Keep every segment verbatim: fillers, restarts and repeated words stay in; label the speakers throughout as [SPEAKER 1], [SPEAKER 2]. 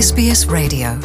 [SPEAKER 1] S B S Radio.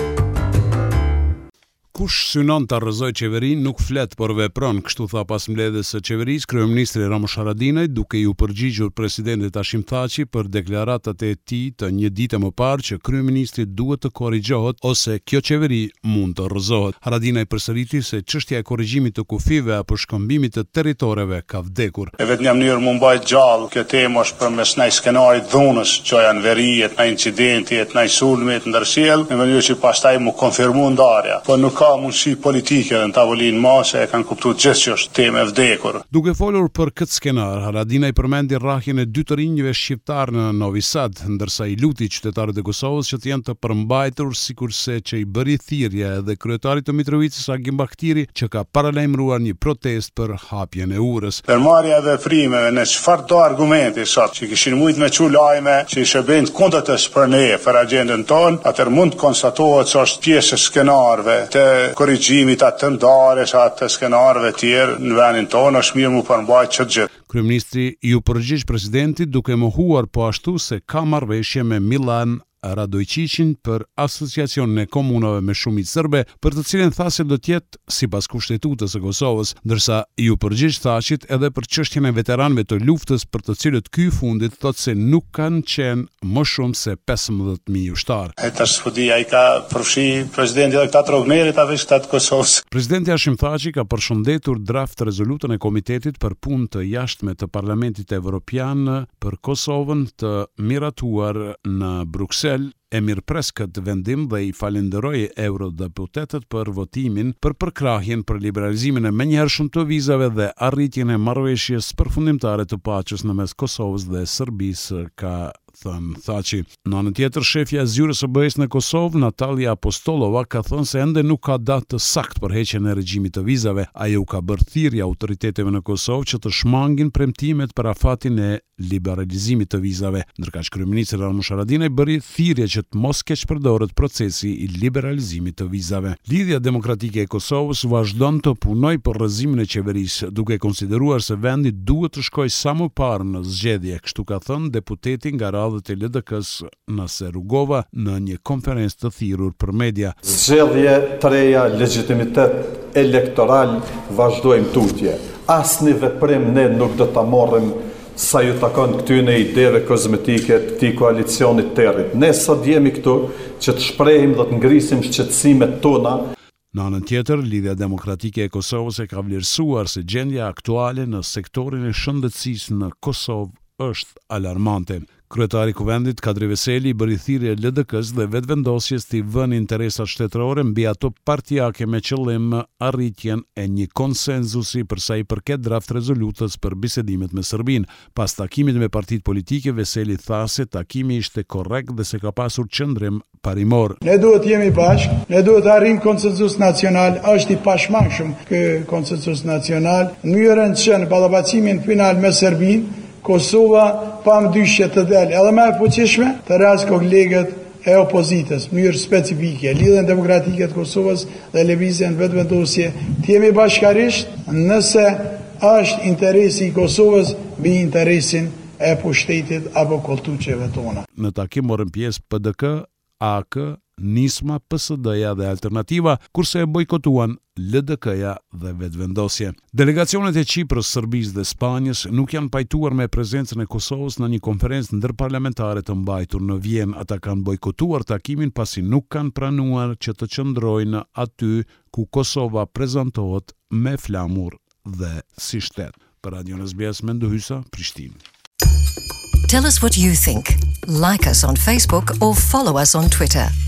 [SPEAKER 2] Kush synon të arrëzoj qeverinë nuk flet por vepron, kështu tha pas mbledhjes së qeverisë kryeministri Ramush Haradinaj, duke ju përgjigjur presidentit Hashim Thaçi për deklaratat e tij të një dite më parë që kryeministri duhet të korrigjohet ose kjo qeveri mund të rrëzohet. Haradinaj përsëriti se çështja e korrigjimit të kufive apo shkëmbimit të territoreve ka vdekur.
[SPEAKER 3] E vetëm mënyrë mund mbajt gjallë kjo temë është përmes një skenarit dhunës, që janë verijet, në incidenti, në sulmit ndërsjellë, në mënyrë që pastaj mu konfirmu ndarja. Po nuk ka mundësi politike në tavolinë mase e kanë kuptuar gjithë që është temë e vdekur.
[SPEAKER 2] Duke folur për këtë skenar, Haradinaj përmendi rrahjen e dy të rinjve shqiptar në Novi Sad, ndërsa i luti qytetarët e Kosovës që të jenë të përmbajtur, sikurse që i bëri thirrje edhe kryetarit të Mitrovicës Agim Baktiri, që ka paralajmëruar një protestë për hapjen e urës.
[SPEAKER 3] Përmarrja e veprimeve në çfarë do argumenti sot që kishin mujt me çu lajme që ishe bëjnë kundërtës për ne, për agjendën tonë, atëherë mund të konstatohet se është pjesë e skenarëve të korrigjimit atë të ndarjes atë të skenarëve tjerë në vendin tonë, është mirë mu përmbajt çdo gjë.
[SPEAKER 2] Kryeministri ju përgjigj presidentit duke mohuar po ashtu se ka marrëveshje me Milan Radojčićin për asociacionin e komunave me shumicë serbe, për të cilën tha se do të jetë sipas kushtetutës së Kosovës, ndërsa ju përgjigj Thaçit edhe për çështjen e veteranëve të luftës, për të cilët ky fundit thotë se nuk kanë qenë më shumë se pesëmbëdhjetë mijë ushtar.
[SPEAKER 3] E tash po di ai ka përfshi presidenti edhe këta trognerit apo këta të Kosovës.
[SPEAKER 2] Presidenti Hashim Thaçi ka përshëndetur draft rezolutën e Komitetit për Punë të Jashtme të Parlamentit Evropian për Kosovën të miratuar në Bruksel. E mirëpres këtë vendim dhe i falenderoi eurodeputetët për votimin për përkrahjen për liberalizimin e menjëhershëm të vizave dhe arritjen e marrëveshjes përfundimtare të paqes në mes Kosovës dhe Serbisë, ka thënë Thaçi. Në anën tjetër, shefja e zyrës së B E S në Kosovë, Natalia Apostolova, ka thënë se ende nuk ka datë të saktë për heqjen e regjimit të vizave. Ajo ka bërë thirrje autoriteteve në Kosovë që të shmangin premtimet për afatin e liberalizimit të vizave, ndërkaq kryeministri Ramush Haradinaj bëri thirrje që të mos keq përdoret procesi i liberalizimit të vizave. Lidhja Demokratike e Kosovës vazhdon të punojë për rrëzimin e qeverisë, duke konsideruar se vendi duhet të shkojë sa më parë në zgjedhje, kështu ka thënë deputeti nga radhët e L D K-s Naser Rugova në një konferencë të thirrur për media.
[SPEAKER 4] Zgjedhje të reja, legjitimitet elektoral, vazhdojmë tutje. Asnjë veprim ne nuk do ta marrim sa ju takon këtyne ideve kozmetike të këtij koalicionit territ. Ne sot jemi këtu që të shprehim dhe të ngrisim shqetësimet tona.
[SPEAKER 2] Në anën tjetër, Lidhja Demokratike e Kosovës e ka vlerësuar se gjendja aktuale në sektorin e shëndetësisë në Kosovë është alarmante. Kryetari i Kuvendit Kadri Veseli bëri thirrje L D K-s dhe vetëvendosjes të vënë interesat shtetërore mbi ato partijake me qëllim arritjen e një konsenzusi për sa i përket draft rezolutës për bisedimet me Serbinë. Pas takimit me partitë politike, Veseli tha se takimi ishte korrekt dhe se ka pasur qëndrim parimor.
[SPEAKER 5] Ne duhet jemi bashkë, ne duhet arrim konsenzus nacional, është i pashmangshëm ky konsenzus nacional, në mënyrën që në ballavacimin final me Serbinë Kosova pa më dyshje të del edhe me fuqishme të rast kolegët e opozitës, mënyrë specifike, Lidhjen Demokratike të Kosovës dhe lëvizjen vetëvendosje të jemi bashkarisht nëse është interesi i Kosovës mbi interesin e pushtetit apo koltuçeve tona.
[SPEAKER 2] Në takim morën pjesë P D K, A K, Nisma, P S D-ja dhe Alternativa, kurse e bojkotuan L D K-ja dhe vetëvendosje. Delegacionet e Çiprës, Serbisë dhe Spanjës nuk janë pajtuar me prezencën e Kosovës në një konferencë ndërparlamentare të mbajtur në Vjenë. Ata kanë bojkotuar takimin pasi nuk kanë pranuar që të qëndrojnë aty ku Kosova prezantohet me flamur dhe si shtet. Për Radio S B S, Mendo Hysa, Prishtinë.
[SPEAKER 1] Tell us what you think. Like us on Facebook or follow us on Twitter.